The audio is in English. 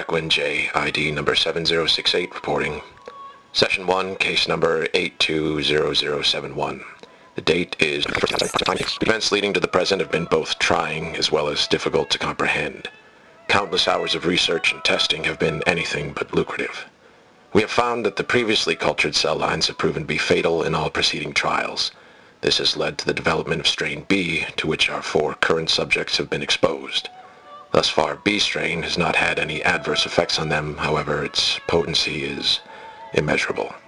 Equin J, ID number 7068, reporting. Session 1, case number 820071. The date is... Events leading to the present have been both trying as well as difficult to comprehend. Countless hours of research and testing have been anything but lucrative. We have found that the previously cultured cell lines have proven to be fatal in all preceding trials. This has led to the development of strain B, to which our 4 current subjects have been exposed. Thus far, B strain has not had any adverse effects on them, however, its potency is immeasurable.